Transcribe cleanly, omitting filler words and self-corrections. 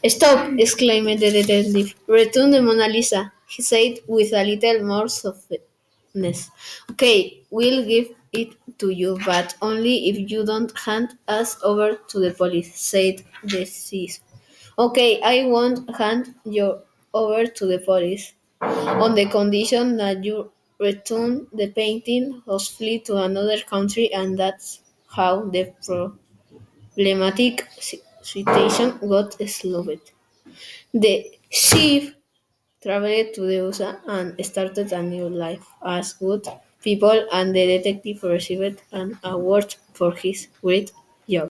Stop! exclaimed the detective. Return the Mona Lisa, he said with a little more softness. Okay, we'll give it to you, but only if you don't hand us over to the police, said the thief. Okay, I won't hand you over to the police, on the condition that you return the painting or flee to another country, and that's how the problematic situation got solved. The chief traveled to the USA and started a new life as good people, and the detective received an award for his great